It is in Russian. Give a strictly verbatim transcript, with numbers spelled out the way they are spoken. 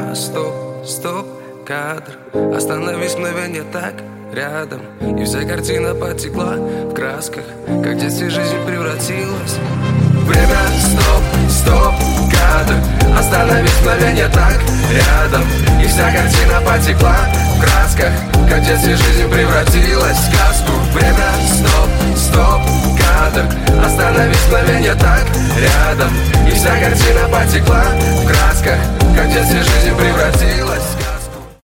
Время, стоп, стоп, кадр. Остановись мгновенье так рядом, и вся картина потекла в красках, как в детстве жизнь превратилась. Время, стоп, стоп, кадр. Остановись мгновенье так рядом, и вся картина потекла в красках, как в детстве жизнь превратилась в сказку. Время, стоп, стоп, кадр. Остановись мгновенье так рядом, и вся картина потекла в красках, как в детстве жизнь превратилась в сказку.